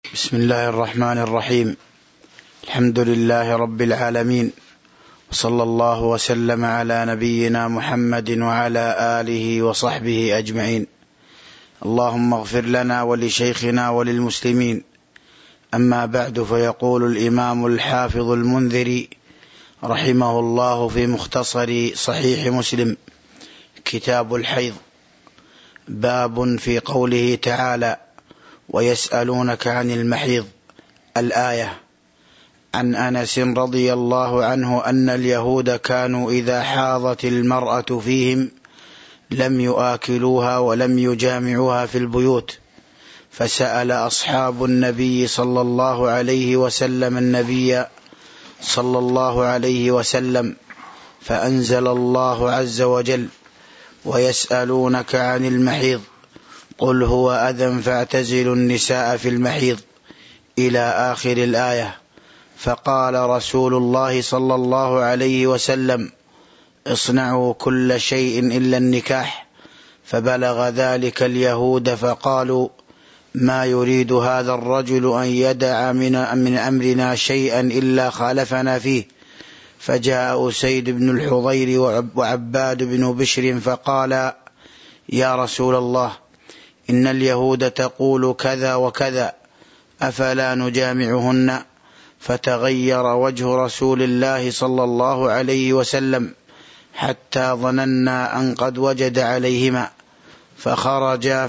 بسم الله الرحمن الرحيم. الحمد لله رب العالمين، وصلى الله وسلم على نبينا محمد وعلى آله وصحبه أجمعين. اللهم اغفر لنا ولشيخنا وللمسلمين. أما بعد، فيقول الإمام الحافظ المنذري رحمه الله في مختصر صحيح مسلم كتاب الحيض: باب في قوله تعالى: ويسألونك عن المحيض، الآية. عن أنس رضي الله عنه أن اليهود كانوا إذا حاضت المرأة فيهم لم يآكلوها ولم يجامعوها في البيوت، فسأل أصحاب النبي صلى الله عليه وسلم النبي صلى الله عليه وسلم، فأنزل الله عز وجل: ويسألونك عن المحيض قل هو أذى فاعتزلوا النساء في المحيض، إلى آخر الآية. فقال رسول الله صلى الله عليه وسلم: اصنعوا كل شيء إلا النكاح. فبلغ ذلك اليهود فقالوا: ما يريد هذا الرجل أن يدع من أمرنا شيئا إلا خالفنا فيه. فجاء أسيد بن الحضير وعباد بن بشر فقال: يا رسول الله، إن اليهود تقول كذا وكذا، أفلا نجامعهن؟ فتغير وجه رسول الله صلى الله عليه وسلم حتى ظننا أن قد وجد عليهما، فخرجا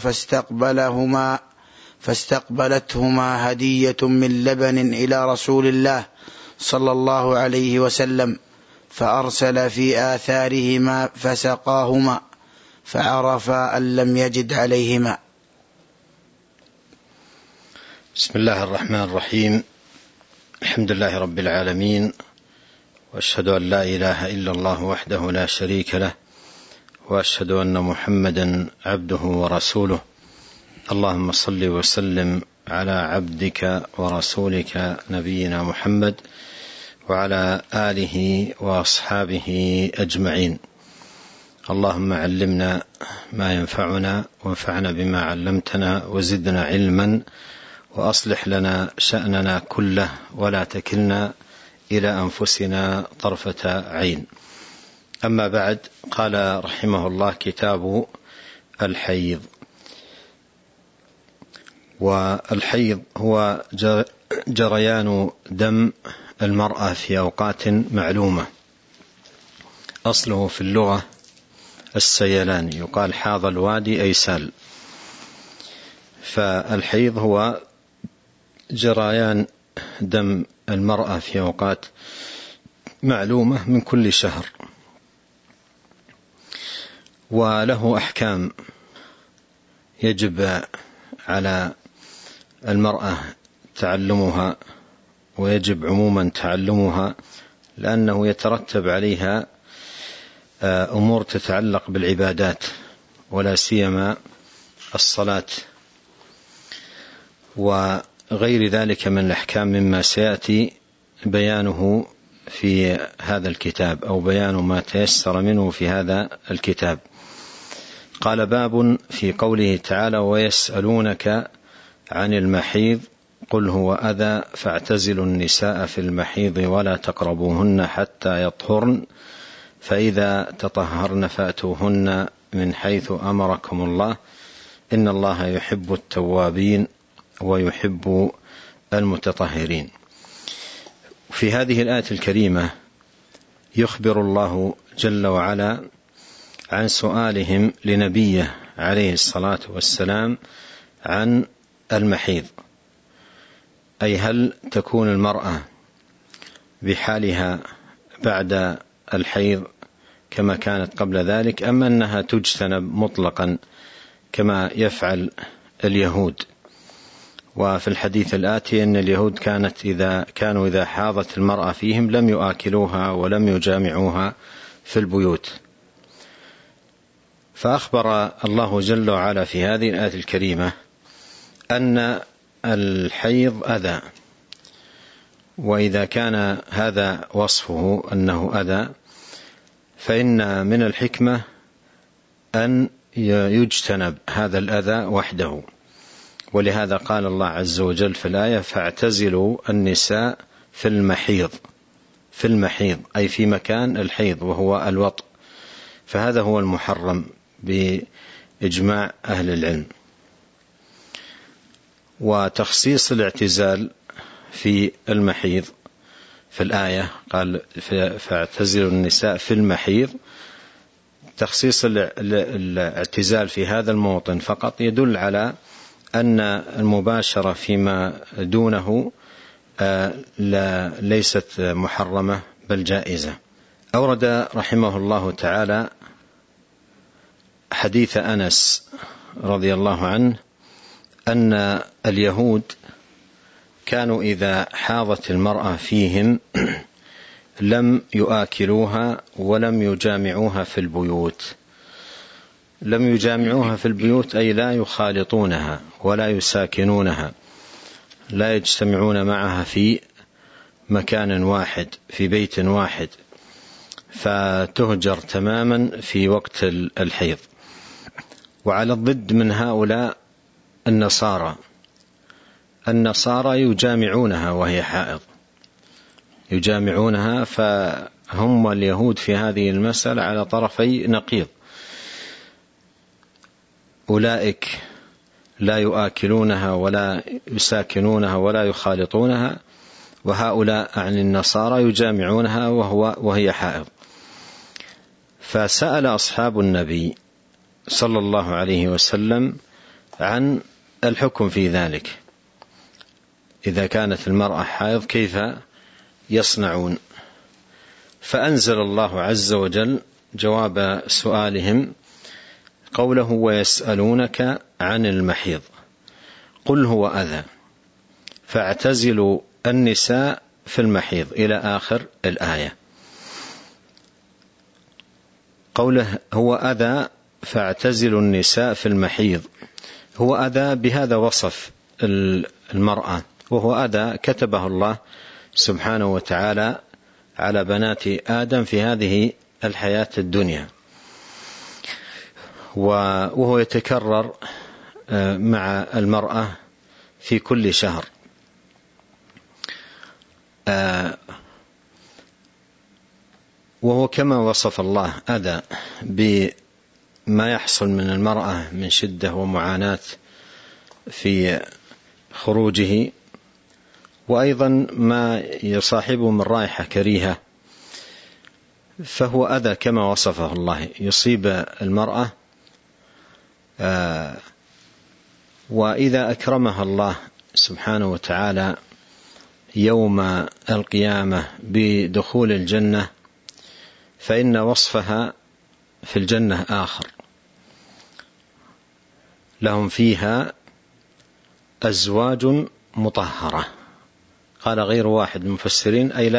فاستقبلتهما هدية من لبن إلى رسول الله صلى الله عليه وسلم، فأرسل في آثارهما فسقاهما، فعرف أن لم يجد عليهما. بسم الله الرحمن الرحيم. الحمد لله رب العالمين، وأشهد أن لا إله إلا الله وحده لا شريك له، وأشهد أن محمدا عبده ورسوله. اللهم صل وسلم على عبدك ورسولك نبينا محمد وعلى آله وأصحابه أجمعين. اللهم علمنا ما ينفعنا، وانفعنا بما علمتنا، وزدنا علما، وأصلح لنا شأننا كله، ولا تكلنا إلى أنفسنا طرفة عين. أما بعد، قال رحمه الله: كتاب الحيض. والحيض هو جريان دم المرأة في أوقات معلومة. أصله في اللغة السيلان، يقال حاض الوادي أي سال. فالحيض هو جريان دم المرأة في أوقات معلومة من كل شهر، وله أحكام يجب على المرأة تعلمها، ويجب عموما تعلمها، لأنه يترتب عليها أمور تتعلق بالعبادات، ولا سيما الصلاة وغير ذلك من الأحكام، مما سيأتي بيانه في هذا الكتاب، أو بيان ما تيسر منه في هذا الكتاب. قال: باب في قوله تعالى: ويسألونك عن المحيض قل هو أذى فاعتزلوا النساء في المحيض ولا تقربوهن حتى يطهرن، فإذا تطهرن فأتوهن من حيث أمركم الله، إن الله يحب التوابين ويحب المتطهرين. في هذه الآية الكريمة يخبر الله جل وعلا عن سؤالهم لنبيه عليه الصلاة والسلام عن المحيض، أي هل تكون المرأة بحالها بعد الحيض كما كانت قبل ذلك، أم أنها تجتنب مطلقا كما يفعل اليهود. وفي الحديث الآتي أن اليهود كانوا إذا حاضت المرأة فيهم لم يآكلوها ولم يجامعوها في البيوت. فأخبر الله جل وعلا في هذه الآية الكريمة أن الحيض أذى، وإذا كان هذا وصفه أنه أذى، فإن من الحكمة أن يجتنب هذا الأذى وحده، ولهذا قال الله عز وجل في الآية: فاعتزلوا النساء في المحيض. في المحيض أي في مكان الحيض وهو الوطء، فهذا هو المحرم بإجماع أهل العلم. وتخصيص الاعتزال في المحيض في الآية قال: فاعتزلوا النساء في المحيض، تخصيص الاعتزال في هذا الموطن فقط يدل على أن المباشرة فيما دونه ليست محرمة بل جائزة. أورد رحمه الله تعالى حديث أنس رضي الله عنه أن اليهود كانوا إذا حاضت المرأة فيهم لم يؤكلوها ولم يجامعوها في البيوت. لم يجامعوها في البيوت أي لا يخالطونها ولا يساكنونها، لا يجتمعون معها في مكان واحد في بيت واحد، فتهجر تماما في وقت الحيض. وعلى الضد من هؤلاء النصارى يجامعونها وهي حائض، يجامعونها، فهم واليهود في هذه المسألة على طرفي نقيض. أولئك لا يؤكلونها ولا يساكنونها ولا يخالطونها، وهؤلاء عن النصارى يجامعونها وهي حائض. فسأل أصحاب النبي صلى الله عليه وسلم عن الحكم في ذلك، إذا كانت المرأة حائض كيف يصنعون؟ فأنزل الله عز وجل جواب سؤالهم قوله: ويسألونك عن المحيض قل هو أذى فاعتزلوا النساء في المحيض إلى آخر الآية. قوله هو أذى فاعتزلوا النساء في المحيض، هو أذى بهذا وصف المرأة، وهو أذى كتبه الله سبحانه وتعالى على بنات آدم في هذه الحياة الدنيا، وهو يتكرر مع المرأة في كل شهر. وهو كما وصف الله أذى بما يحصل من المرأة من شدة ومعاناة في خروجه، وأيضا ما يصاحبه من رائحة كريهة، فهو أذى كما وصفه الله، يصيب المرأة. وإذا أكرمها الله سبحانه وتعالى يوم القيامة بدخول الجنة فإن وصفها في الجنة آخر، لهم فيها أزواج مطهرة. قال غير واحد من المفسرين أي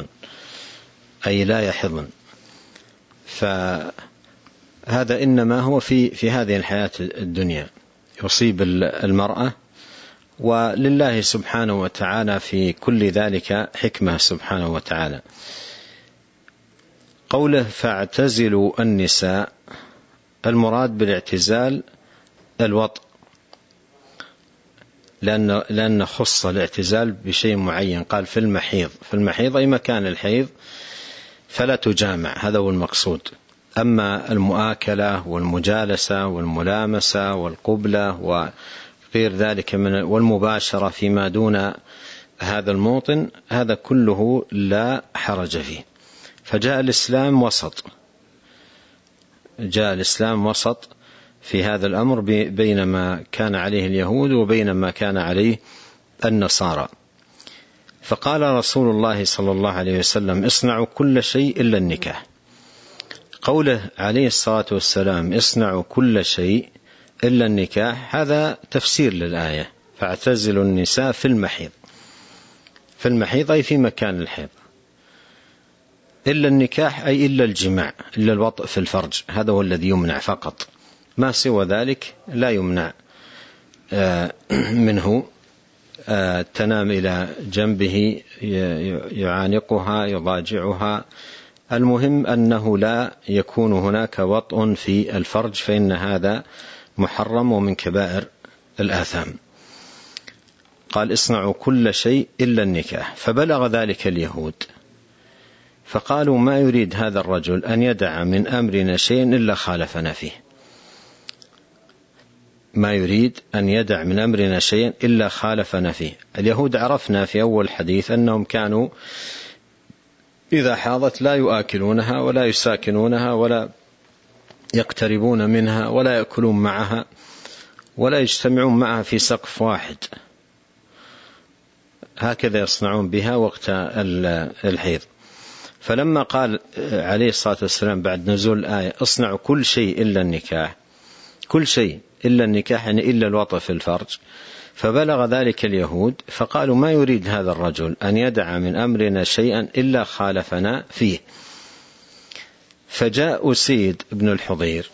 لا يحضن. فهذا إنما هو في هذه الحياة الدنيا يصيب المرأة، ولله سبحانه وتعالى في كل ذلك حكمة سبحانه وتعالى. قوله فاعتزلوا النساء، المراد بالاعتزال الوطء، لأن خص الاعتزال بشيء معين، قال في المحيض أي مكان الحيض فلا تجامع، هذا هو المقصود. أما المؤاكلة والمجالسة والملامسة والقبلة وغير ذلك والمباشرة فيما دون هذا الموطن، هذا كله لا حرج فيه. فجاء الإسلام وسط في هذا الأمر بين ما كان عليه اليهود وبين ما كان عليه النصارى. فقال رسول الله صلى الله عليه وسلم اصنعوا كل شيء إلا النكاح. قوله عليه الصلاة والسلام اصنعوا كل شيء إلا النكاح، هذا تفسير للآية فاعتزلوا النساء في المحيض أي في مكان الحيض، إلا النكاح أي إلا الجماع، إلا الوطء في الفرج، هذا هو الذي يمنع فقط، ما سوى ذلك لا يمنع منه. تنام إلى جنبه، يعانقها، يضاجعها، المهم أنه لا يكون هناك وطء في الفرج، فإن هذا محرم ومن كبائر الآثام. قال اصنعوا كل شيء إلا النكاح. فبلغ ذلك اليهود فقالوا ما يريد هذا الرجل أن يدع من أمرنا شيء إلا خالفنا فيه، ما يريد أن يدع من أمرنا شيئا إلا خالفنا فيه. اليهود عرفنا في أول حديث أنهم كانوا إذا حاضت لا يؤكلونها ولا يساكنونها ولا يقتربون منها ولا يأكلون معها ولا يجتمعون معها في سقف واحد، هكذا يصنعون بها وقت الحيض. فلما قال عليه الصلاة والسلام بعد نزول الآية اصنعوا كل شيء إلا النكاح، كل شيء إلا النكاح يعني إلا الوطء في الفرج، فبلغ ذلك اليهود فقالوا ما يريد هذا الرجل أن يدع من أمرنا شيئا إلا خالفنا فيه. فجاء أسيد بن الحضير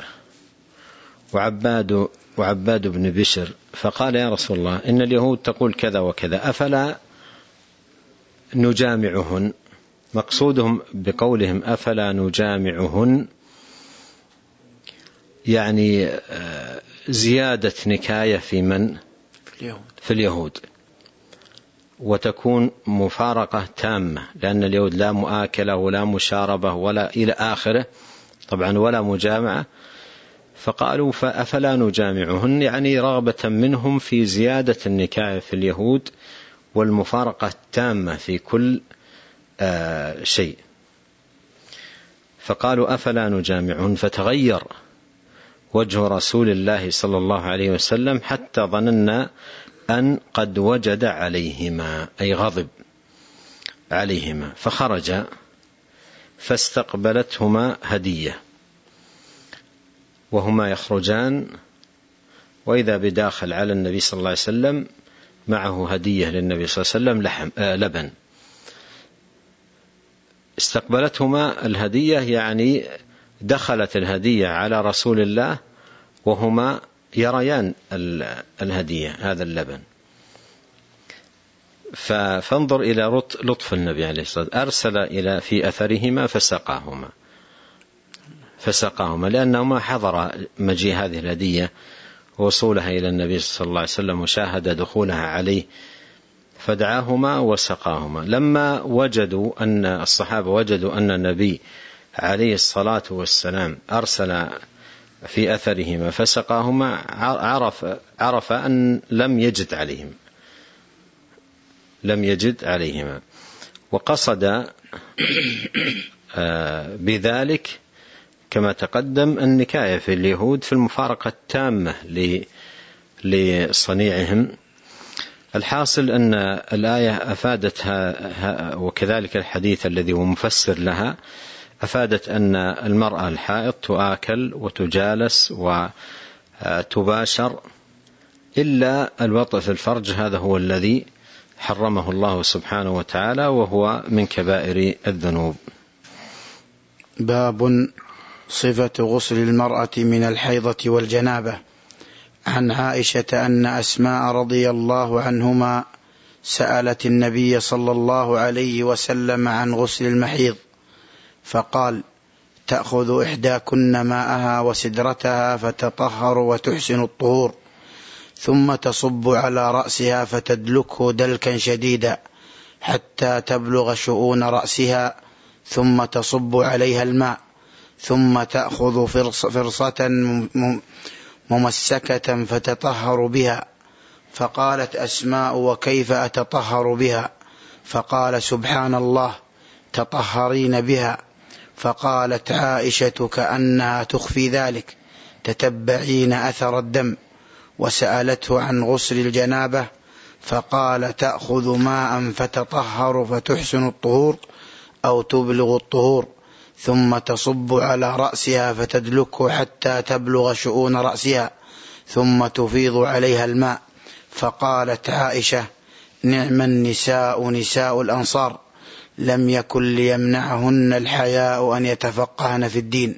وعباد بن بشر فقال يا رسول الله إن اليهود تقول كذا وكذا أفلا نجامعهن، مقصودهم بقولهم أفلا نجامعهن يعني زيادة نكاية في من؟ في اليهود، وتكون مفارقة تامة، لأن اليهود لا مؤاكلة ولا مشاربة ولا إلى آخره طبعا ولا مجامعة. فقالوا فأفلا نجامعهن يعني رغبة منهم في زيادة النكاية في اليهود والمفارقة التامة في كل شيء. فقالوا أفلا نجامعهن، فتغير وجه رسول الله صلى الله عليه وسلم حتى ظننا أن قد وجد عليهما أي غضب عليهما، فخرج فاستقبلتهما هدية وهما يخرجان، وإذا بداخل على النبي صلى الله عليه وسلم معه هدية للنبي صلى الله عليه وسلم لبن. استقبلتهما الهدية يعني دخلت الهدية على رسول الله وهما يريان الهدية هذا اللبن. فانظر إلى لطف النبي عليه الصلاة والسلام، أرسل إلى في أثرهما فسقاهما لأنهما حضر مجيء هذه الهدية ووصولها إلى النبي صلى الله عليه وسلم وشاهد دخولها عليه، فدعاهما وسقاهما. لما وجدوا أن الصحابة وجدوا أن النبي عليه الصلاة والسلام أرسل في أثرهما فسقاهما عرف أن لم يجد عليهما، وقصد بذلك كما تقدم النكاية في اليهود في المفارقة التامة لصنيعهم. الحاصل أن الآية أفادتها وكذلك الحديث الذي هو مفسر لها أفادت أن المرأة الحائض تؤكل وتجالس وتباشر إلا الوطء في الفرج، هذا هو الذي حرمه الله سبحانه وتعالى وهو من كبائر الذنوب. باب صفة غسل المرأة من الحيضة والجنابة. عن عائشة أن أسماء رضي الله عنهما سألت النبي صلى الله عليه وسلم عن غسل المحيض فقال تأخذ إحداكن ماءها وسدرتها فتطهر وتحسن الطهور ثم تصب على رأسها فتدلكه دلكا شديدا حتى تبلغ شؤون رأسها ثم تصب عليها الماء ثم تأخذ فرصة ممسكة فتطهر بها. فقالت أسماء وكيف أتطهر بها؟ فقال سبحان الله تطهرين بها. فقالت عائشة كأنها تخفي ذلك تتبعين أثر الدم. وسألته عن غسل الجنابة فقال تأخذ ماء فتطهر فتحسن الطهور أو تبلغ الطهور ثم تصب على رأسها فتدلكه حتى تبلغ شؤون رأسها ثم تفيض عليها الماء. فقالت عائشة نعم النساء نساء الأنصار لم يكن ليمنعهن الحياء أن يتفقهن في الدين.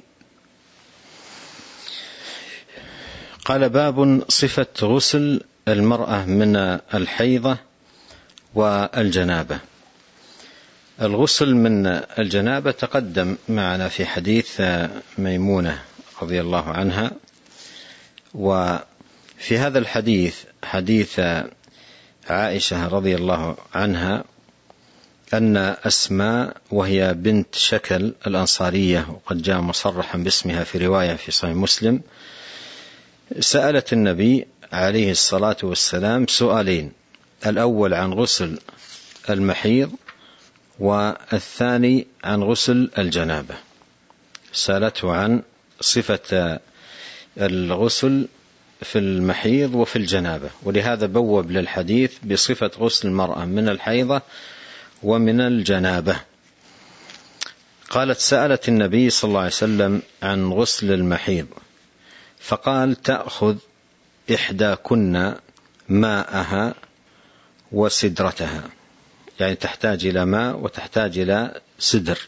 قال باب صفة غسل المرأة من الحيضة والجنابة. الغسل من الجنابة تقدم معنا في حديث ميمونة رضي الله عنها، وفي هذا الحديث حديث عائشة رضي الله عنها أن أسماء وهي بنت شكل الأنصارية، وقد جاء مصرحا باسمها في رواية في صحيح مسلم، سألت النبي عليه الصلاة والسلام سؤالين: الأول عن غسل المحيض، والثاني عن غسل الجنابة. سألته عن صفة الغسل في المحيض وفي الجنابة، ولهذا بوب للحديث بصفة غسل المرأة من الحيضة ومن الجنابة. قالت: سألت النبي صلى الله عليه وسلم عن غسل المحيض، فقال: تأخذ إحداكن ماءها وسدرتها، يعني تحتاج إلى ماء وتحتاج إلى سدر،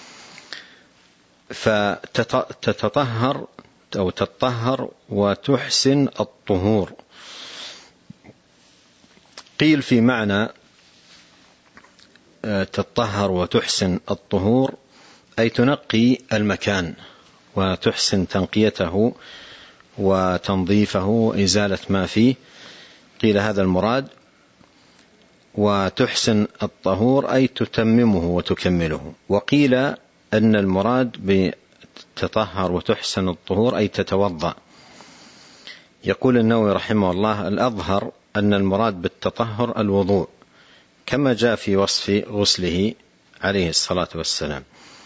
فتتطهر أو تطهر وتحسن الطهور. قيل في معنى تطهر وتحسن الطهور أي تنقي المكان وتحسن تنقيته وتنظيفه وإزالة ما فيه، قيل هذا المراد. وتحسن الطهور أي تتممه وتكمله. وقيل أن المراد بتطهر وتحسن الطهور أي تتوضأ. يقول النووي رحمه الله: الأظهر أن المراد بالتطهر الوضوء، كما جاء في وصف غسله عليه الصلاة والسلام.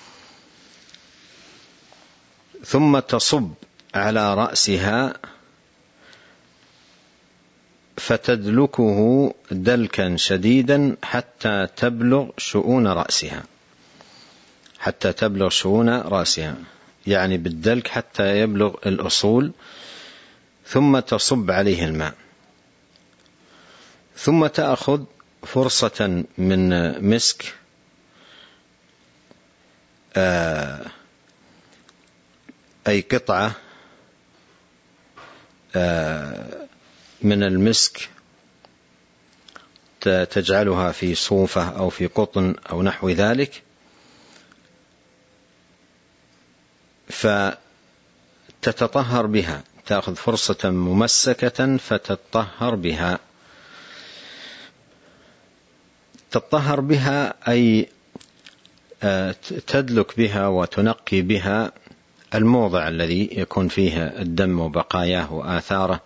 ثم تصب على رأسها فتدلكه دلكا شديدا حتى تبلغ شؤون رأسها، حتى تبلغ شؤون رأسها، يعني بالدلك حتى يبلغ الأصول. ثم تصب عليه الماء، ثم تأخذ فرصة من مسك أي قطعة من المسك تجعلها في صوفة أو في قطن أو نحو ذلك، فتتطهر بها، تأخذ فرصة ممسكة فتتطهر بها. تطهر بها أي تدلك بها وتنقي بها الموضع الذي يكون فيه الدم وبقاياه وآثاره.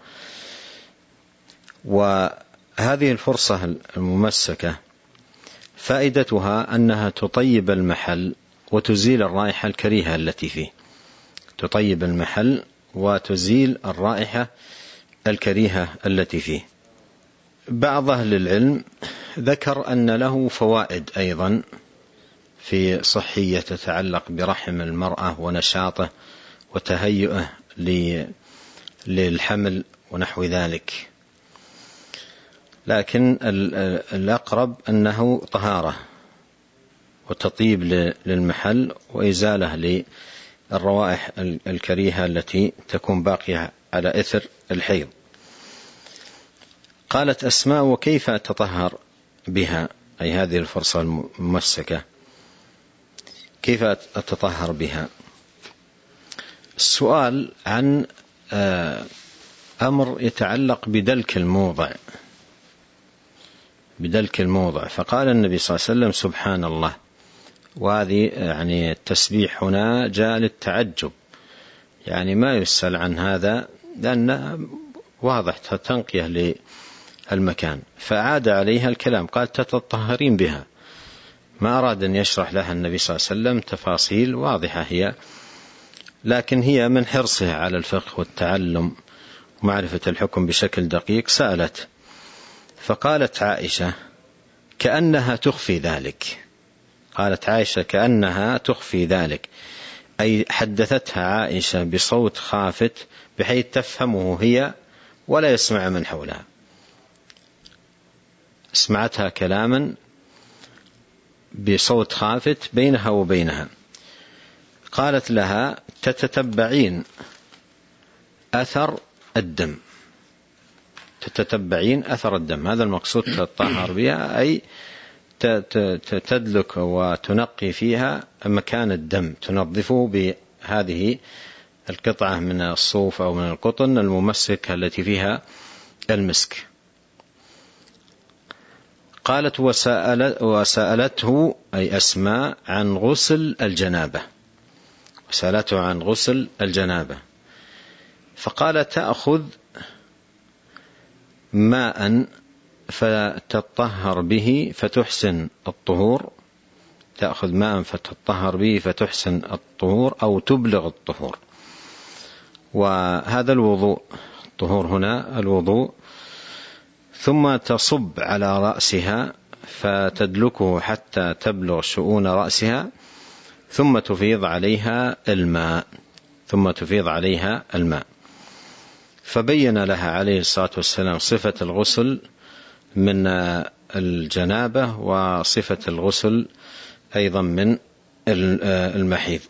وهذه الفرصة الممسكة فائدتها أنها تطيب المحل وتزيل الرائحة الكريهة التي فيه، تطيب المحل وتزيل الرائحة الكريهة التي فيه. بعض أهل العلم ذكر أن له فوائد أيضا في صحية تتعلق برحم المرأة ونشاطه وتهيئه للحمل ونحو ذلك، لكن الأقرب أنه طهارة وتطيب للمحل وإزالة للروائح الكريهة التي تكون باقية على إثر الحيض. قالت أسماء: وكيف أتطهر بها، أي هذه الفرصة الممسكة كيف أتطهر بها؟ السؤال عن أمر يتعلق بدلك الموضع، بدلك الموضع. فقال النبي صلى الله عليه وسلم: سبحان الله. وهذه يعني التسبيح هنا جاء للتعجب، يعني ما يسأل عن هذا لأن واضح تنقية للمكان، فعاد عليها الكلام، قال: تتطهرين بها. ما أراد أن يشرح لها النبي صلى الله عليه وسلم تفاصيل واضحة هي، لكن هي من حرصها على الفقه والتعلم ومعرفة الحكم بشكل دقيق سألت، فقالت عائشة: كأنها تخفي ذلك. قالت عائشة: كأنها تخفي ذلك، أي حدثتها عائشة بصوت خافت بحيث تفهمه هي ولا يسمع من حولها، سمعتها كلاما بصوت خافت بينها وبينها. قالت لها: تتتبعين أثر الدم، تتتبعين أثر الدم، هذا المقصود تطهر بها، أي تدلك وتنقي فيها مكان الدم، تنظفه بهذه القطعة من الصوف أو من القطن الممسك التي فيها المسك. قالت وسألته أي أسماء عن غسل الجنابة، وسألته عن غسل الجنابة، فقال تأخذ ماء فتطهر به فتحسن الطهور، تأخذ ماء فتطهر به فتحسن الطهور أو تبلغ الطهور. وهذا الوضوء، الطهور هنا الوضوء، ثم تصب على رأسها فتدلكه حتى تبلغ شؤون رأسها، ثم تفيض عليها الماء. فبين لها عليه الصلاة والسلام صفة الغسل من الجنابة وصفة الغسل أيضا من المحيض.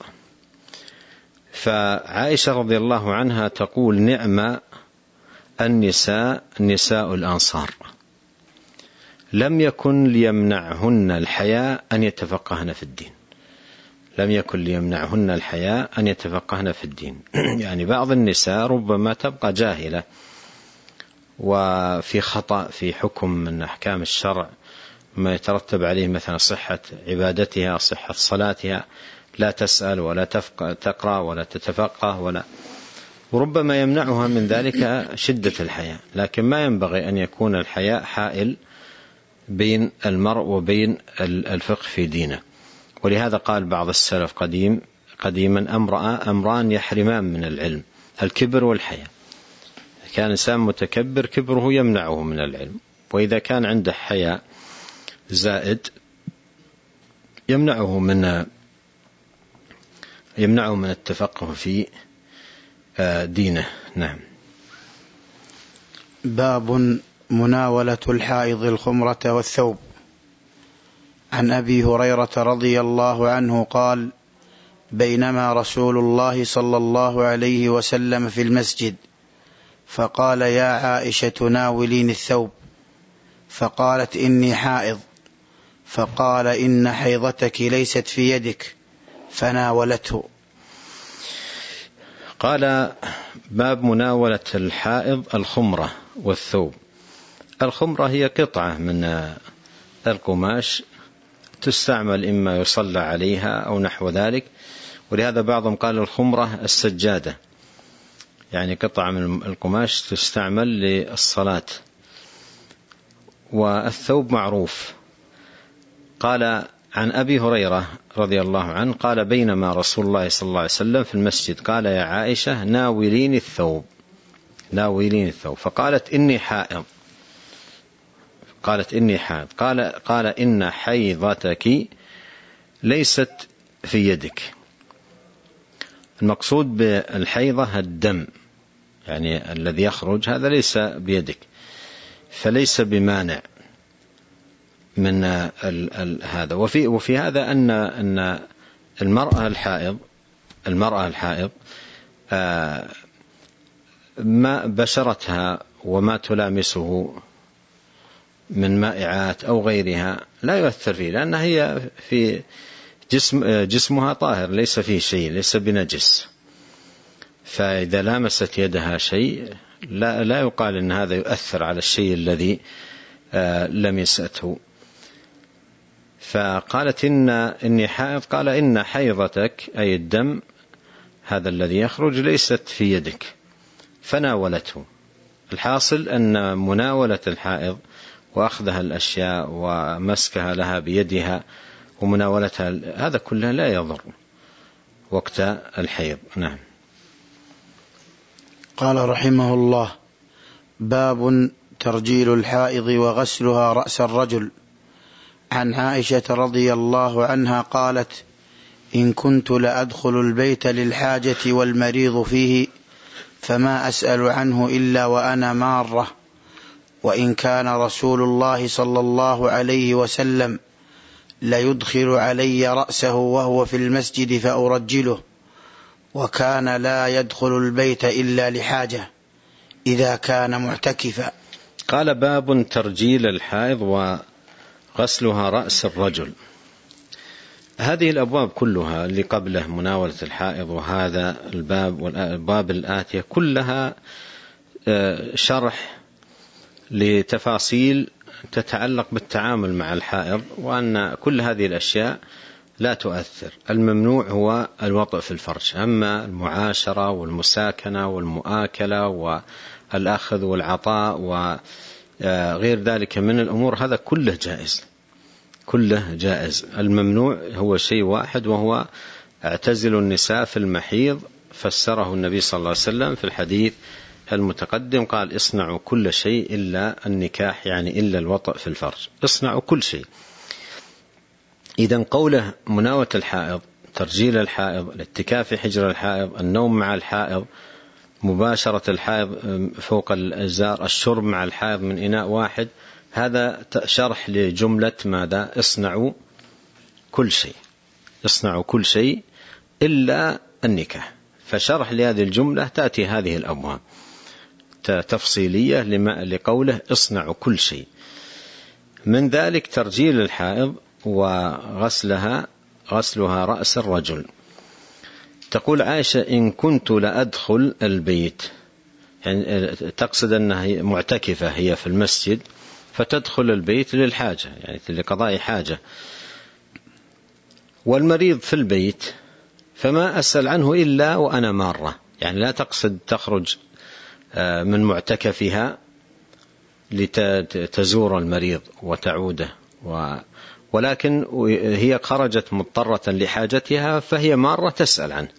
فعائشة رضي الله عنها تقول نعم النساء نساء الأنصار، لم يكن ليمنعهن الحياء أن يتفقهن في الدين، لم يكن ليمنعهن الحياء أن يتفقهن في الدين. يعني بعض النساء ربما تبقى جاهلة وفي خطأ في حكم من أحكام الشرع ما يترتب عليه مثلا صحة عبادتها، صحة صلاتها، لا تسأل ولا تقرأ ولا تتفقه وربما يمنعها من ذلك شدة الحياء. لكن ما ينبغي أن يكون الحياء حائل بين المرء وبين الفقه في دينه. ولهذا قال بعض السلف قديما أمران يحرمان من العلم، الكبر والحياء. كان إنسان متكبر كبره يمنعه من العلم، وإذا كان عنده حياء زائد يمنعه من التفقه في دينه. نعم. باب مناولة الحائض الخمرة والثوب. عن أبي هريرة رضي الله عنه قال بينما رسول الله صلى الله عليه وسلم في المسجد فقال يا عائشة ناولين الثوب، فقالت إني حائض، فقال إن حيضتك ليست في يدك، فناولته. قال باب مناولة الحائض الخمرة والثوب. الخمرة هي قطعة من القماش تستعمل إما يصلى عليها أو نحو ذلك، ولهذا بعضهم قال الخمرة السجادة، يعني قطعة من القماش تستعمل للصلاة. والثوب معروف. قال عن أبي هريرة رضي الله عنه قال بينما رسول الله صلى الله عليه وسلم في المسجد قال يا عائشة ناولين الثوب، فقالت إني حائض، قال إن حيضتك ليست في يدك. المقصود بالحيضة الدم، يعني الذي يخرج هذا ليس بيدك، فليس بمانع من هذا. وفي هذا أن المرأة الحائض ما بشرتها وما تلامسه من مائعات أو غيرها لا يؤثر فيه، لأن هي في جسمها طاهر ليس فيه شيء، ليس بنجس. فإذا لامست يدها شيء لا يقال إن هذا يؤثر على الشيء الذي لمسته. فقالت إني حائض، قال إن حيضتك أي الدم هذا الذي يخرج ليست في يدك، فناولته. الحاصل أن مناولة الحائض وأخذها الأشياء ومسكها لها بيدها ومناولتها هذا كله لا يضر وقت الحيض. نعم. قال رحمه الله باب ترجيل الحائض وغسلها رأس الرجل. عن عائشة رضي الله عنها قالت إن كنت لأدخل البيت للحاجة والمريض فيه فما أسأل عنه إلا وأنا مارة، وإن كان رسول الله صلى الله عليه وسلم ليدخل علي رأسه وهو في المسجد فأرجله، وكان لا يدخل البيت إلا لحاجة إذا كان معتكفا. قال باب ترجيل الحائض وغسلها رأس الرجل. هذه الأبواب كلها اللي قبله مناولة الحائض وهذا الباب والباب الآتية كلها شرح لتفاصيل تتعلق بالتعامل مع الحائض، وأن كل هذه الأشياء لا تؤثر. الممنوع هو الوطء في الفرج، أما المعاشرة والمساكنة والمؤاكلة والأخذ والعطاء وغير ذلك من الأمور هذا كله جائز، كله جائز. الممنوع هو شيء واحد، وهو اعتزلوا النساء في المحيض، فسره النبي صلى الله عليه وسلم في الحديث المتقدم، قال اصنعوا كل شيء إلا النكاح، يعني إلا الوطء في الفرج، اصنعوا كل شيء. إذن قوله مناوة الحائض، ترجيل الحائض، الاتكاء في حجر الحائض، النوم مع الحائض، مباشرة الحائض فوق الإزار، الشرب مع الحائض من إناء واحد، هذا شرح لجملة ماذا؟ اصنعوا كل شيء، اصنعوا كل شيء إلا النكاح. فشرح لهذه الجملة تأتي هذه الأبواب تفصيلية لقوله اصنعوا كل شيء. من ذلك ترجيل الحائض وغسلها رأس الرجل. تقول عائشة إن كنت لأدخل البيت، يعني تقصد أنها معتكفة هي في المسجد، فتدخل البيت للحاجة، يعني لقضاء حاجة، والمريض في البيت فما أسأل عنه إلا وأنا مارة، يعني لا تقصد تخرج من معتكفها لتزور المريض وتعوده، ولكن هي خرجت مضطرة لحاجتها، فهي مارة تسأل عنه،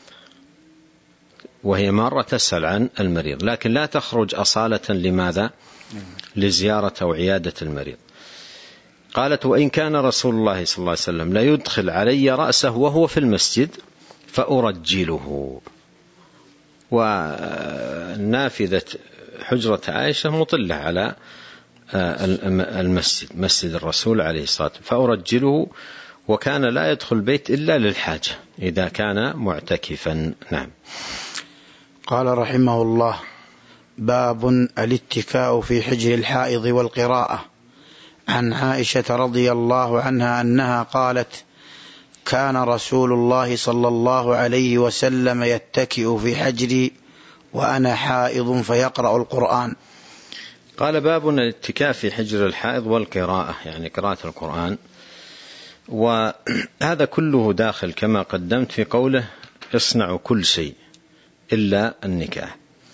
وهي مرة تسأل عن المريض، لكن لا تخرج أصالة. لماذا؟ لزيارة أو عيادة المريض. قالت وإن كان رسول الله صلى الله عليه وسلم لا يدخل علي رأسه وهو في المسجد فأرجله. ونافذة حجرة عائشة مطلة على المسجد، مسجد الرسول عليه الصلاة والسلام، فأرجله. وكان لا يدخل البيت إلا للحاجة إذا كان معتكفا. نعم. قال رحمه الله: باب الاتكاء في حجر الحائض والقراءة. عن عائشة رضي الله عنها أنها قالت: كان رسول الله صلى الله عليه وسلم يتكئ في حجري وأنا حائض فيقرأ القرآن. قال: باب الاتكاء في حجر الحائض والقراءة، يعني قراءة القرآن. وهذا كله داخل كما قدمت في قوله اصنعوا كل شيء إلا النكاح.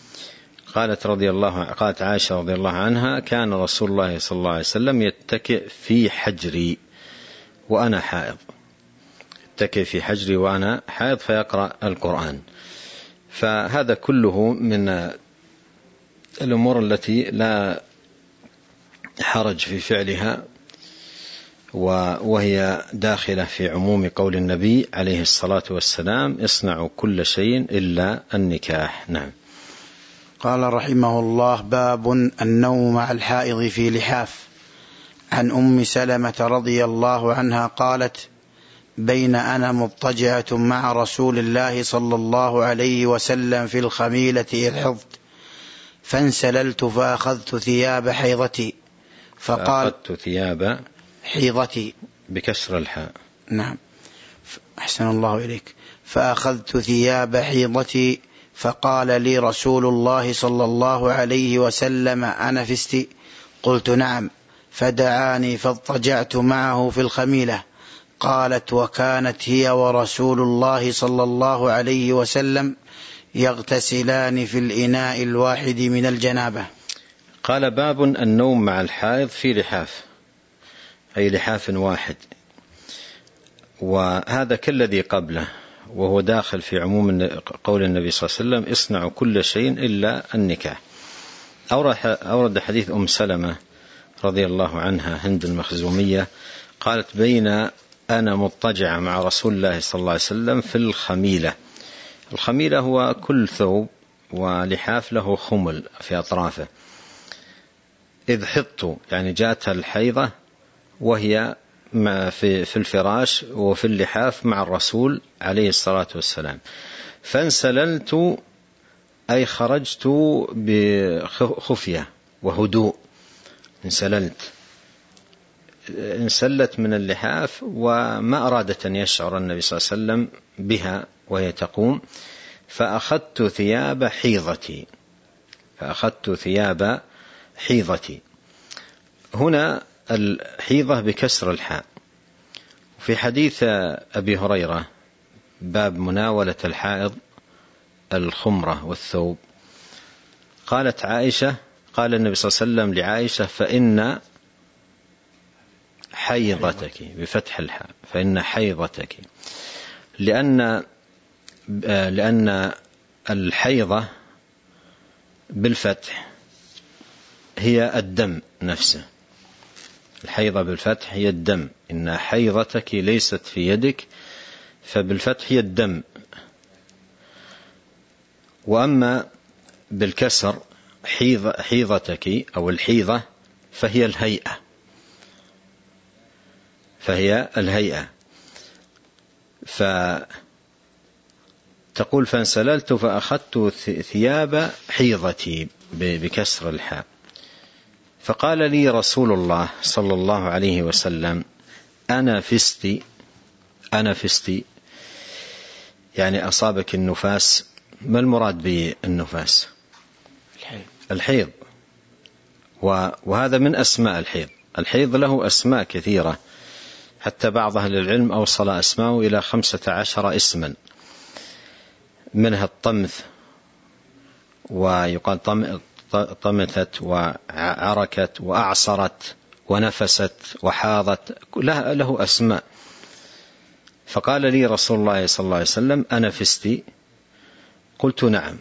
قالت عائشة رضي الله عنها: كان رسول الله صلى الله عليه وسلم يتكئ في حجري وأنا حائض، يتكئ في حجري وأنا حائض فيقرأ القرآن. فهذا كله من الأمور التي لا حرج في فعلها، وهي داخلة في عموم قول النبي عليه الصلاة والسلام: اصنعوا كل شيء إلا النكاح. نعم. قال رحمه الله: باب النوم مع الحائض في لحاف. عن أم سلمة رضي الله عنها قالت: بين أنا مضطجعة مع رسول الله صلى الله عليه وسلم في الخميلة إذ حضت، فانسللت فأخذت ثياب حيضتي، فقال: فأخذت ثياب حيضتي بكسر الحاء. نعم، أحسن الله إليك. فأخذت ثياب حيضتي، فقال لي رسول الله صلى الله عليه وسلم: أنفست؟ قلت: نعم. فدعاني فاضطجعت معه في الخميلة. قالت: وكانت هي ورسول الله صلى الله عليه وسلم يغتسلان في الإناء الواحد من الجنابة. قال: باب النوم مع الحائض في لحاف، أي لحاف واحد. وهذا كالذي قبله، وهو داخل في عموم قول النبي صلى الله عليه وسلم: اصنعوا كل شيء إلا النكاح. أورد حديث أم سلمة رضي الله عنها هند المخزومية قالت: بين أنا مضطجع مع رسول الله صلى الله عليه وسلم في الخميلة. الخميلة هو كل ثوب ولحاف له خمل في أطرافه. إذ حضت، يعني جاءتها الحيضة وهي في الفراش وفي اللحاف مع الرسول عليه الصلاة والسلام. فانسللت، أي خرجت بخفية وهدوء. انسلت من اللحاف وما أرادت أن يشعر النبي صلى الله عليه وسلم بها وهي تقوم. فأخذت ثياب حيضتي. هنا الحيضة بكسر الحاء. في حديث أبي هريرة باب مناولة الحائض الخمرة والثوب، قالت عائشة، قال النبي صلى الله عليه وسلم لعائشة: فإن حيضتك، بفتح الحاء، فإن حيضتك، لأن الحيضة بالفتح هي الدم نفسه. الحيضة بالفتح هي الدم، إن حيضتك ليست في يدك، فبالفتح هي الدم. وأما بالكسر حيضتك أو الحيضة فهي الهيئة، فتقول: فانسللت فأخذت ثياب حيضتي بكسر الحاء، فقال لي رسول الله صلى الله عليه وسلم: أنا فستي، يعني أصابك النفاس. ما المراد بالنفاس؟ الحيض. وهذا من أسماء الحيض. الحيض له أسماء كثيرة، حتى بعض أهل العلم أوصل أسماءه إلى 15 اسما، منها الطمث، ويقال طمثت وعركت وأعصرت ونفست وحاضت، له أسماء. فقال لي رسول الله صلى الله عليه وسلم: أنا فستي؟ قلت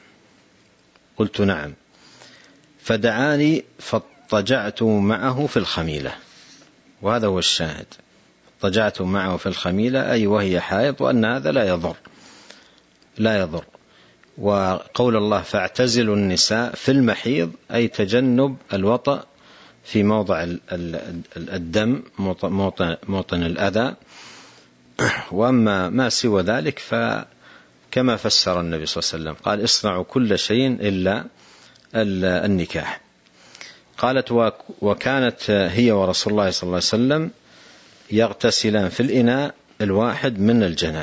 نعم. فدعاني فاضطجعت معه في الخميلة، وهذا هو الشاهد، اضطجعت معه في الخميلة، أي وهي حائض، وأن هذا لا يضر. وقول الله: فاعتزلوا النساء في المحيض، أي تجنب الوطأ في موضع الدم، موطن الأذى. وأما ما سوى ذلك فكما فسر النبي صلى الله عليه وسلم، قال: اصنعوا كل شيء إلا النكاح. قالت: وكانت هي ورسول الله صلى الله عليه وسلم يغتسلان في الإناء الواحد من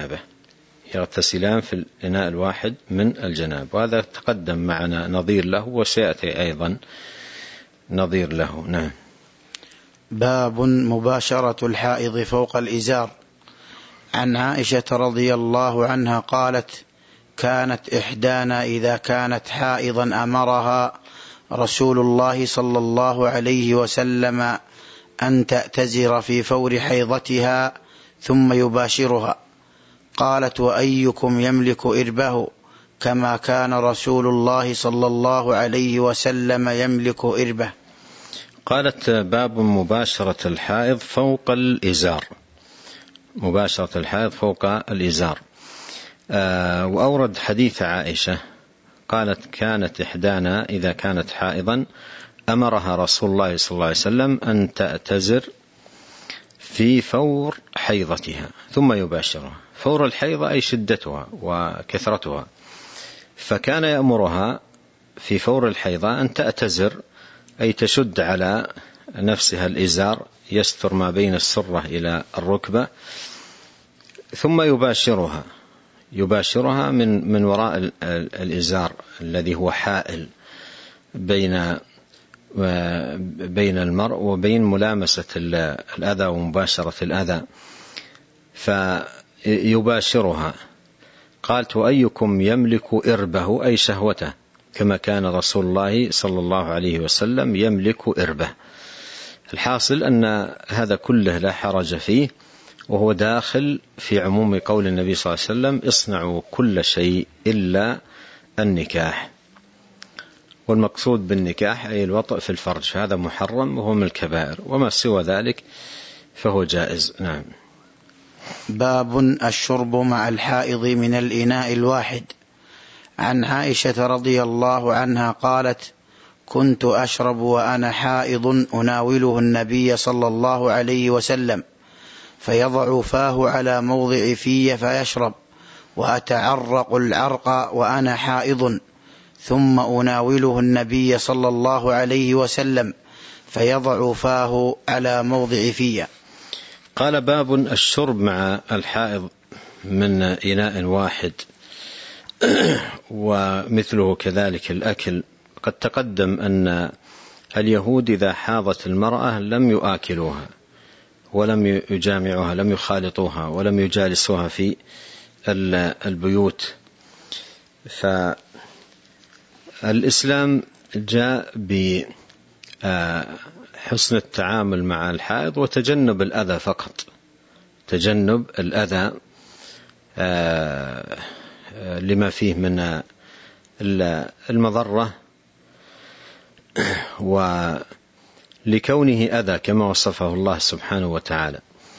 الجنابة، وهذا تقدم معنا نظير له، وسيأتي أيضا نظير له. نعم. باب مباشرة الحائض فوق الإزار. عن عائشة رضي الله عنها قالت: كانت إحدانا إذا كانت حائضا أمرها رسول الله صلى الله عليه وسلم أن تأتزر في فور حيضتها ثم يباشرها. قالت: وأيكم يملك إربه كما كان رسول الله صلى الله عليه وسلم يملك إربه. قالت: باب مباشرة الحائض فوق الإزار. وأورد حديث عائشة قالت: كانت إحدانا إذا كانت حائضا أمرها رسول الله صلى الله عليه وسلم أن تأتزر في فور حيضتها ثم يباشرها. فور الحيضة أي شدتها وكثرتها، فكان يأمرها في فور الحيضة أن تأتزر، أي تشد على نفسها الإزار يستر ما بين السرة إلى الركبة، ثم يباشرها من وراء الإزار الذي هو حائل بين المرء وبين ملامسة الأذى ومباشرة الأذى، فيباشرها. قالت: وأيكم يملك إربه، أي شهوته، كما كان رسول الله صلى الله عليه وسلم يملك إربه. الحاصل أن هذا كله لا حرج فيه، وهو داخل في عموم قول النبي صلى الله عليه وسلم: اصنعوا كل شيء إلا النكاح. والمقصود بالنكاح أي الوطأ في الفرج، هذا محرم وهو من الكبائر، وما سوى ذلك فهو جائز. نعم. باب الشرب مع الحائض من الإناء الواحد. عن عائشة رضي الله عنها قالت: كنت أشرب وأنا حائض أناوله النبي صلى الله عليه وسلم، فيضع فاه على موضع في فيشرب، وأتعرق العرق وأنا حائض، ثم أناوله النبي صلى الله عليه وسلم فيضع فاه على موضع في. قال: باب الشرب مع الحائض من إناء واحد، ومثله كذلك الأكل. قد تقدم أن اليهود إذا حاضت المرأة لم يؤكلوها ولم يجامعوها، لم يخالطوها ولم يجالسوها في البيوت. فالإسلام جاء بحسن التعامل مع الحائض وتجنب الأذى فقط، تجنب الأذى لما فيه من المضرة ولكونه أذى كما وصفه الله سبحانه وتعالى.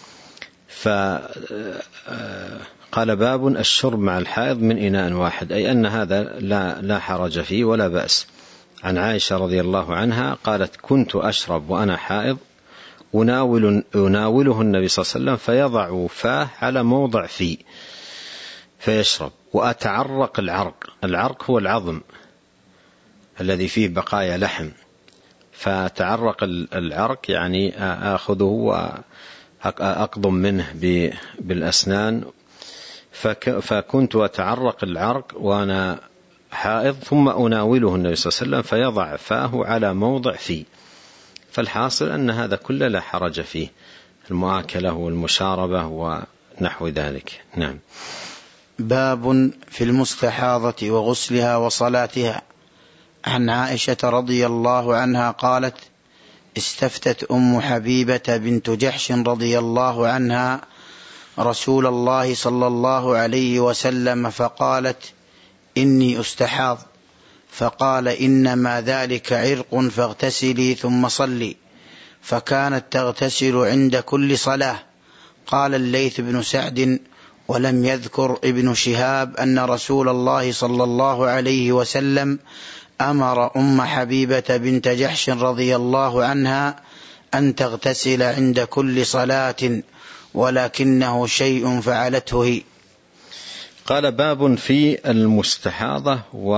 فقال باب الشرب مع الحائض من إناء واحد، أي أن هذا لا حرج فيه ولا بأس. عن عائشة رضي الله عنها قالت: كنت أشرب وأنا حائض يناوله النبي صلى الله عليه وسلم فيضع فاه على موضع فيه فيشرب، وأتعرق العرق هو العظم الذي فيه بقايا لحم، فتعرق العرق يعني آخذه وأقضم منه بالأسنان، فكنت أتعرق العرق وأنا حائض ثم أناوله النبي صلى الله عليه وسلم فيضع فاه على موضع فيه. فالحاصل أن هذا كله لا حرج فيه، المؤاكلة والمشاربة ونحو ذلك. نعم. باب في المستحاضة وغسلها وصلاتها. عن عائشة رضي الله عنها قالت: استفتت أم حبيبة بنت جحش رضي الله عنها رسول الله صلى الله عليه وسلم فقالت: إني أستحاض، فقال: إنما ذلك عرق فاغتسلي ثم صلي، فكانت تغتسل عند كل صلاة. قال الليث بن سعد: ولم يذكر ابن شهاب أن رسول الله صلى الله عليه وسلم أمر أم حبيبة بنت جحش رضي الله عنها أن تغتسل عند كل صلاة، ولكنه شيء فعلته هي. قال: باب في المستحاضة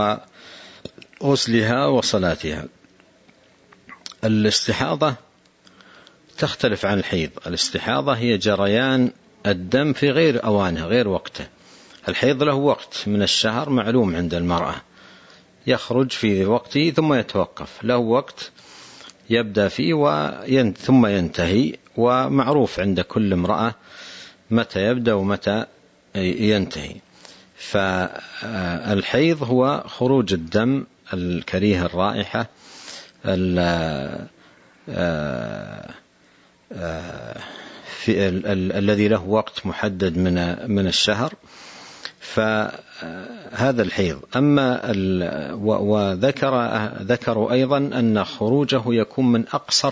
وغسلها وصلاتها. الاستحاضة تختلف عن الحيض. الاستحاضة هي جريان الدم في غير أوانه، غير وقته. الحيض له وقت من الشهر معلوم عند المرأة، يخرج في وقته ثم يتوقف، له وقت يبدأ فيه ثم ينتهي، ومعروف عند كل امرأة متى يبدأ ومتى ينتهي. فالحيض هو خروج الدم الكريه الرائحة الذي له وقت محدد من الشهر، فهذا الحيض. أما وذكروا أيضا أن خروجه يكون من أقصى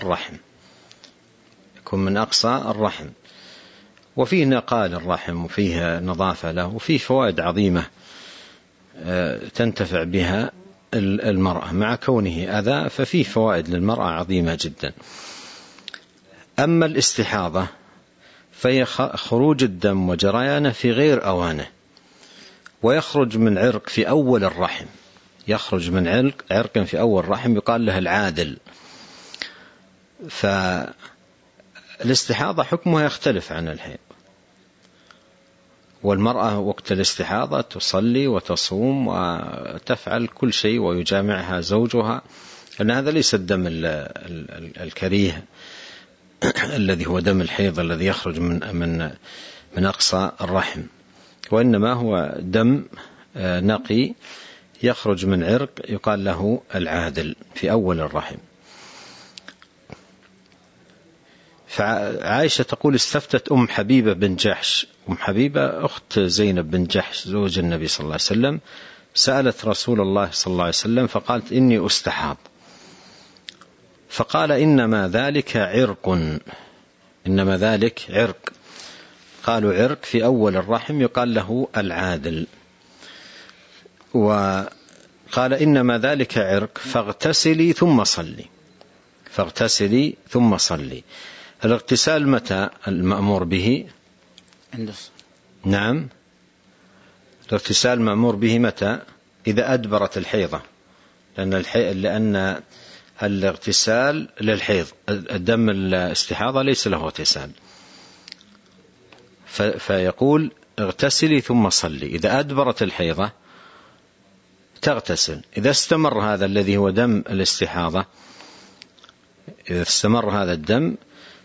الرحم، وفيه نقال الرحم وفيه نظافة له وفيه فوائد عظيمة تنتفع بها المرأة، مع كونه أذى ففيه فوائد للمرأة عظيمة جدا. أما الاستحاضة فهي خروج الدم وجريانه في غير أوانه، ويخرج من عرق في أول الرحم، يخرج من عرق في أول الرحم يقال له العادل. فالاستحاضة حكمها يختلف عن الحيض، والمرأة وقت الاستحاضة تصلي وتصوم وتفعل كل شيء ويجامعها زوجها، لأن هذا ليس الدم الكريه الذي هو دم الحيض الذي يخرج من أقصى الرحم، وإنما هو دم نقي يخرج من عرق يقال له العادل في أول الرحم. فعائشة تقول: استفتت أم حبيبة بن جحش. أم حبيبة أخت زينب بن جحش زوج النبي صلى الله عليه وسلم، سألت رسول الله صلى الله عليه وسلم فقالت: إني أستحاض، فقال: إنما ذلك عرق. قالوا: عرق في أول الرحم يقال له العادل. وقال: إنما ذلك عرق فاغتسلي ثم صلي. الاغتسال متى المأمور به؟ نعم، الاغتسال مأمور به متى؟ إذا أدبرت الحيضة، لأن الاغتسال للحيض، الدم الاستحاضة ليس له اغتسال، فيقول: اغتسلي ثم صلي. إذا أدبرت الحيضة تغتسل، إذا استمر هذا الذي هو دم الاستحاضة إذا استمر هذا الدم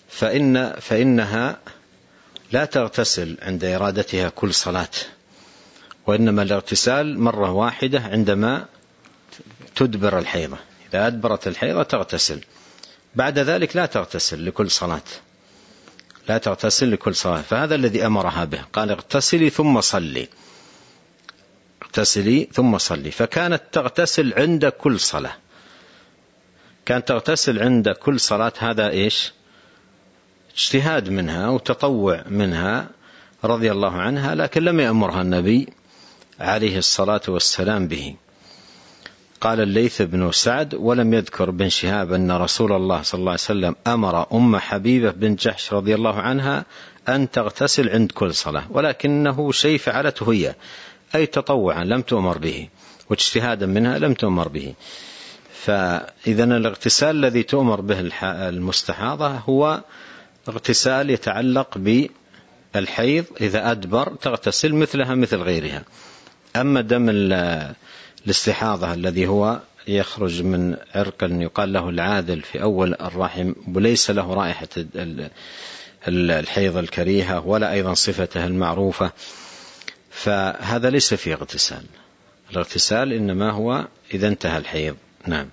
فإنها لا تغتسل عند إرادتها كل صلاة، وإنما الاغتسال مرة واحدة عندما تدبر الحيضة. إذا أدبرت الحيضة تغتسل، بعد ذلك لا تغتسل لكل صلاة، لا تغتسل لكل صلاة. فهذا الذي أمرها به، قال اغتسلي ثم صلي، اغتسلي ثم صلي. فكانت تغتسل عند كل صلاة، كانت تغتسل عند كل صلاة. هذا إيش؟ اجتهاد منها وتطوع منها رضي الله عنها، لكن لم يأمرها النبي عليه الصلاة والسلام به. قال الليث بن سعد: ولم يذكر ابن شهاب أن رسول الله صلى الله عليه وسلم أمر أم حبيبة بن جحش رضي الله عنها أن تغتسل عند كل صلاة، ولكنه شيء فعلته هي، أي تطوعا لم تؤمر به، واجتهادا منها لم تؤمر به. فإذا الاغتسال الذي تؤمر به المستحاضة هو اغتسال يتعلق بالحيض، إذا أدبر تغتسل مثلها مثل غيرها. أما دم الاستحاضة الذي هو يخرج من عرق يقال له العادل في أول الرحم، وليس له رائحة الحيض الكريهة ولا أيضا صفته المعروفة، فهذا ليس فيه اغتسال. الاغتسال إنما هو إذا انتهى الحيض. نعم.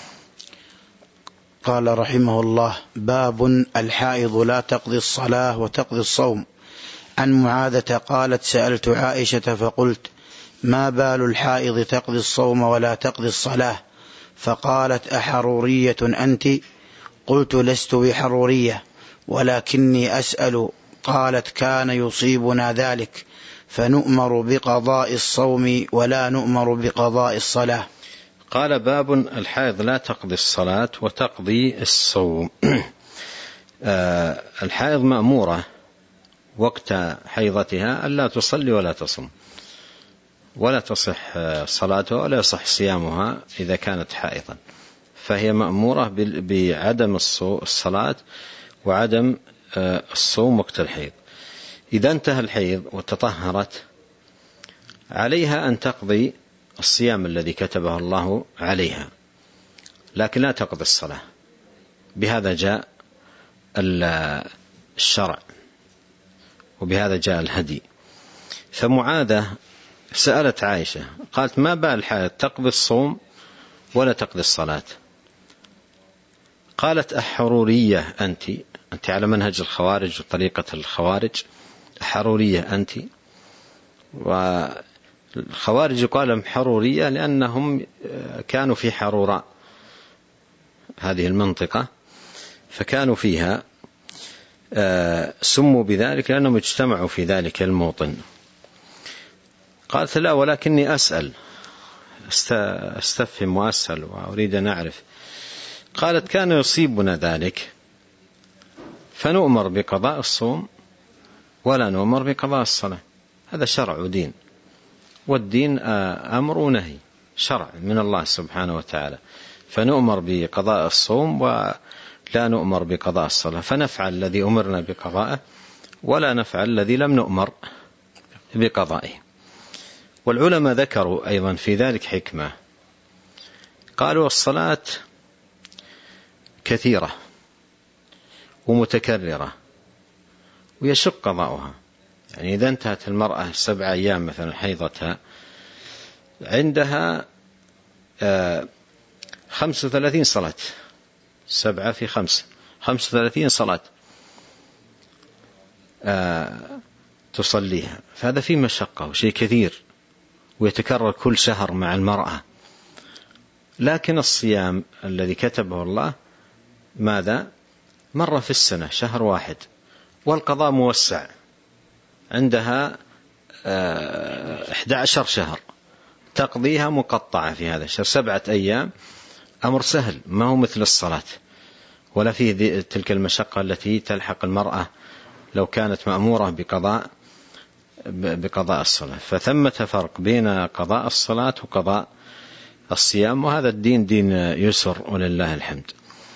قال رحمه الله: باب الحائض لا تقضي الصلاة وتقضي الصوم. عن معاذة قالت: سألت عائشة فقلت: ما بال الحائض تقضي الصوم ولا تقضي الصلاة؟ فقالت: أحرورية أنت؟ قلت: لست بحرورية، ولكني أسأل. قالت: كان يصيبنا ذلك، فنؤمر بقضاء الصوم ولا نؤمر بقضاء الصلاة. قال: باب الحائض لا تقضي الصلاة وتقضي الصوم. الحائض مأمورة وقت حيضتها ألا تصلي ولا تصوم، ولا تصح صلاتها ولا يصح صيامها إذا كانت حائضا، فهي مأمورة بعدم الصلاة وعدم الصوم وقت الحيض. إذا انتهى الحيض وتطهرت عليها أن تقضي الصيام الذي كتبه الله عليها، لكن لا تقضي الصلاة. بهذا جاء الشرع وبهذا جاء الهدي. فمعاذة سألت عائشة قالت: ما بال الحائض تقضي الصوم ولا تقضي الصلاة؟ قالت: أحرورية أنت على منهج الخوارج وطريقة الخوارج، أحرورية أنت. والخوارج يقال لهم حرورية لأنهم كانوا في حروراء، هذه المنطقة، فكانوا فيها سموا بذلك لأنهم اجتمعوا في ذلك الموطن. قالت: لا، ولكني أسأل، أستفهم وأسأل وأريد أن أعرف. قالت: كان يصيبنا ذلك، فنؤمر بقضاء الصوم ولا نؤمر بقضاء الصلاة. هذا شرع ودين، والدين أمر ونهي، شرع من الله سبحانه وتعالى، فنؤمر بقضاء الصوم ولا نؤمر بقضاء الصلاة، فنفعل الذي أمرنا بقضائه ولا نفعل الذي لم نؤمر بقضائه. والعلماء ذكروا أيضا في ذلك حكمة، قالوا: الصلاة كثيرة ومتكررة ويشق قضاؤها، يعني إذا انتهت المرأة 7 أيام مثلا حيضتها، عندها 35 صلاة، 7 في 5 35 صلاة تصليها، فهذا فيه مشقة وشيء كثير ويتكرر كل شهر مع المرأة. لكن الصيام الذي كتبه الله ماذا؟ مرة في السنة، شهر واحد، والقضاء موسع، عندها 11 شهر تقضيها مقطعة في هذا الشهر، 7 أيام، أمر سهل، ما هو مثل الصلاة ولا فيه تلك المشقة التي تلحق المرأة لو كانت مأمورة بقضاء الصلاة. فثمة فرق بين قضاء الصلاة وقضاء الصيام، وهذا الدين دين يسر ولله الحمد.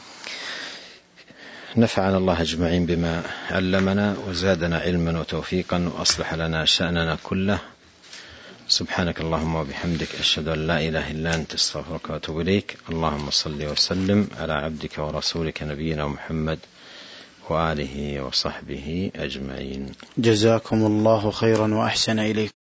نفعنا الله أجمعين بما علمنا وزادنا علما وتوفيقا وأصلح لنا شأننا كله، سبحانك اللهم وبحمدك، أشهد أن لا إله إلا أنت، استغفرك وأتوب إليك. اللهم صل وسلم على عبدك ورسولك نبينا محمد وآله وصحبه أجمعين. جزاكم الله خيرا وأحسن إليكم.